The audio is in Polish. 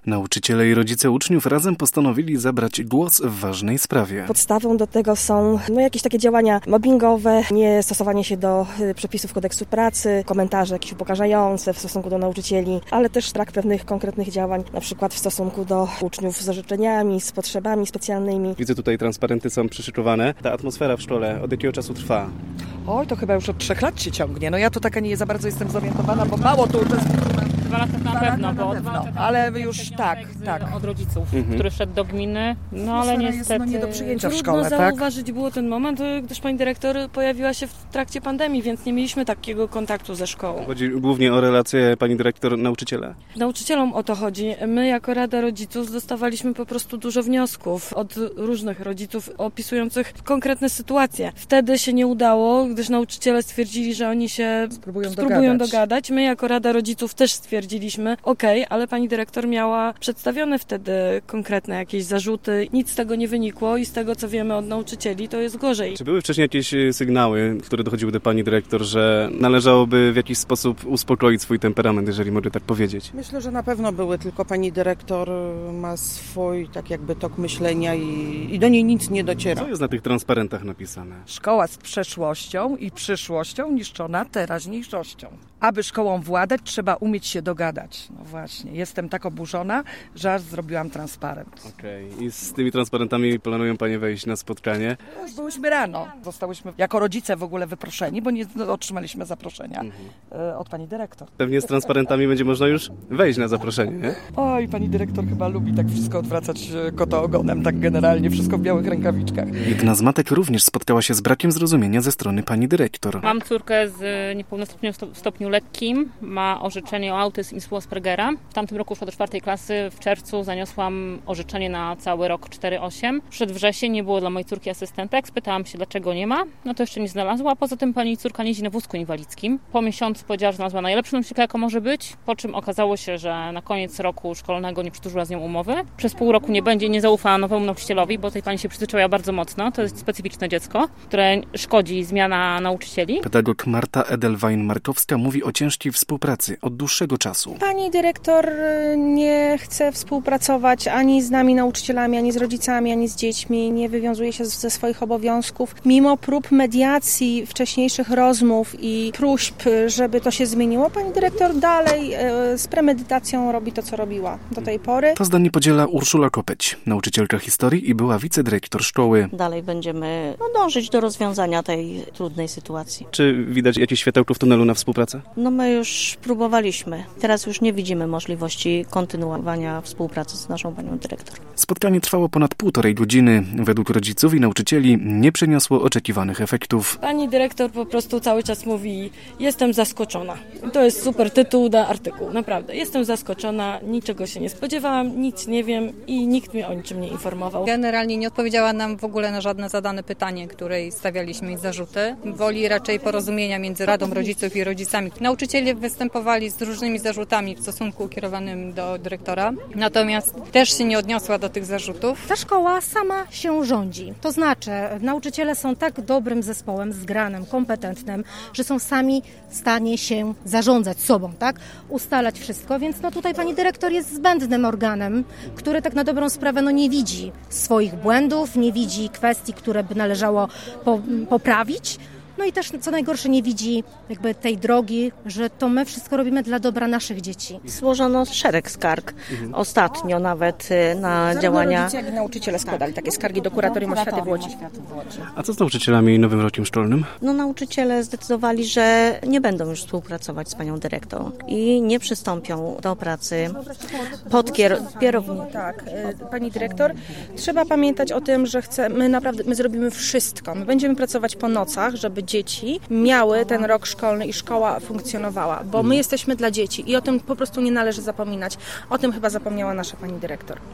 Nauczyciele i rodzice uczniów razem postanowili zabrać głos w ważnej sprawie. Podstawą do tego są jakieś takie działania mobbingowe, nie stosowanie się do przepisów kodeksu pracy, komentarze jakieś upokarzające w stosunku do nauczycieli, ale też brak pewnych konkretnych działań, na przykład w stosunku do uczniów z orzeczeniami, z potrzebami specjalnymi. Widzę, tutaj transparenty są przyszykowane. Ta atmosfera w szkole od jakiego czasu trwa? Oj, to chyba już od 3 lat się ciągnie. No ja to taka nie za bardzo jestem zorientowana, bo mało tu uczestniczyłam. 2 lata na pewno, ale już tak. Od rodziców, który wszedł do gminy, no ale niestety jest nie do przyjęcia w szkole, Trudno tak? zauważyć było ten moment, gdyż pani dyrektor pojawiła się w trakcie pandemii, więc nie mieliśmy takiego kontaktu ze szkołą. Chodzi głównie o relacje pani dyrektor nauczyciela. Nauczycielom o to chodzi. My jako Rada Rodziców dostawaliśmy po prostu dużo wniosków od różnych rodziców opisujących konkretne sytuacje. Wtedy się nie udało, gdyż nauczyciele stwierdzili, że oni się spróbują dogadać. My jako Rada Rodziców też stwierdziliśmy, ale pani dyrektor miała przedstawione wtedy konkretne jakieś zarzuty. Nic z tego nie wynikło i z tego, co wiemy od nauczycieli, to jest gorzej. Czy były wcześniej jakieś sygnały, które dochodziły do pani dyrektor, że należałoby w jakiś sposób uspokoić swój temperament, jeżeli mogę tak powiedzieć? Myślę, że na pewno były, tylko pani dyrektor ma swój tak jakby tok myślenia i do niej nic nie dociera. Co jest na tych transparentach napisane? Szkoła z przeszłością i przyszłością niszczona teraźniejszością. Aby szkołą władać, trzeba umieć się dogadać. No właśnie, jestem tak oburzona, że aż zrobiłam transparent. Okej. I z tymi transparentami planują panie wejść na spotkanie? Już byłyśmy rano. Zostałyśmy jako rodzice w ogóle wyproszeni, bo nie otrzymaliśmy zaproszenia od pani dyrektor. Pewnie z transparentami będzie można już wejść na zaproszenie, nie? Oj, pani dyrektor chyba lubi tak wszystko odwracać kota ogonem, tak generalnie, wszystko w białych rękawiczkach. Jedna z matek również spotkała się z brakiem zrozumienia ze strony pani dyrektor. Mam córkę z niepełnosprawnością w stopniu lekkim, ma orzeczenie o autyzm i Aspergera. W tamtym roku szła do 4 klasy, w czerwcu zaniosłam orzeczenie na cały rok 4,8. Przed wrzesień nie było dla mojej córki asystentek, spytałam się, dlaczego nie ma, no to jeszcze nie znalazła, poza tym pani córka nie jeździ na wózku inwalidzkim. Po miesiącu powiedziała, że znalazła najlepszą nauczycielkę, jaka może być, po czym okazało się, że na koniec roku szkolnego nie przedłużyła z nią umowy. Przez pół roku nie zaufała nowemu nauczycielowi, bo tej pani się przyzwyczaiła bardzo mocno. To jest specyficzne dziecko, które szkodzi zmiana nauczycieli. Pedagog Marta Edelwein-Markowska mówi o ciężkiej współpracy od dłuższego czasu. Pani dyrektor nie chce współpracować ani z nami nauczycielami, ani z rodzicami, ani z dziećmi, nie wywiązuje się ze swoich obowiązków. Mimo prób mediacji, wcześniejszych rozmów i próśb, żeby to się zmieniło, pani dyrektor dalej z premedytacją robi to, co robiła do tej pory. To zdanie podziela Urszula Kopeć, nauczycielka historii i była wicedyrektor szkoły. Dalej będziemy dążyć do rozwiązania tej trudnej sytuacji. Czy widać jakieś światełko w tunelu na współpracę? No my już próbowaliśmy. Teraz już nie widzimy możliwości kontynuowania współpracy z naszą panią dyrektor. Spotkanie trwało ponad 1,5 godziny. Według rodziców i nauczycieli nie przyniosło oczekiwanych efektów. Pani dyrektor po prostu cały czas mówi, jestem zaskoczona. To jest super tytuł na artykuł, naprawdę. Jestem zaskoczona, niczego się nie spodziewałam, nic nie wiem i nikt mnie o niczym nie informował. Generalnie nie odpowiedziała nam w ogóle na żadne zadane pytanie, której stawialiśmy i zarzuty. Woli raczej porozumienia między Radą Rodziców i rodzicami. Nauczyciele występowali z różnymi zarzutami w stosunku kierowanym do dyrektora, natomiast też się nie odniosła do tych zarzutów. Ta szkoła sama się rządzi. To znaczy, nauczyciele są tak dobrym zespołem, zgranym, kompetentnym, że są sami w stanie się zarządzać sobą, tak? Ustalać wszystko, więc tutaj pani dyrektor jest zbędnym organem, który tak na dobrą sprawę nie widzi swoich błędów, nie widzi kwestii, które by należało poprawić. No i też, co najgorsze, nie widzi jakby tej drogi, że to my wszystko robimy dla dobra naszych dzieci. Złożono szereg skarg. Ostatnio nawet na działania... Rodzice, jak i nauczyciele składali takie skargi do Kuratorium Oświaty w Łodzi. A co z nauczycielami i nowym rokiem szkolnym? Nauczyciele zdecydowali, że nie będą już współpracować z panią dyrektor i nie przystąpią do pracy pod kierownictwem. Tak, pani dyrektor, trzeba pamiętać o tym, że my zrobimy wszystko. My będziemy pracować po nocach, żeby dzieci miały ten rok szkolny i szkoła funkcjonowała, bo my jesteśmy dla dzieci i o tym po prostu nie należy zapominać. O tym chyba zapomniała nasza pani dyrektor.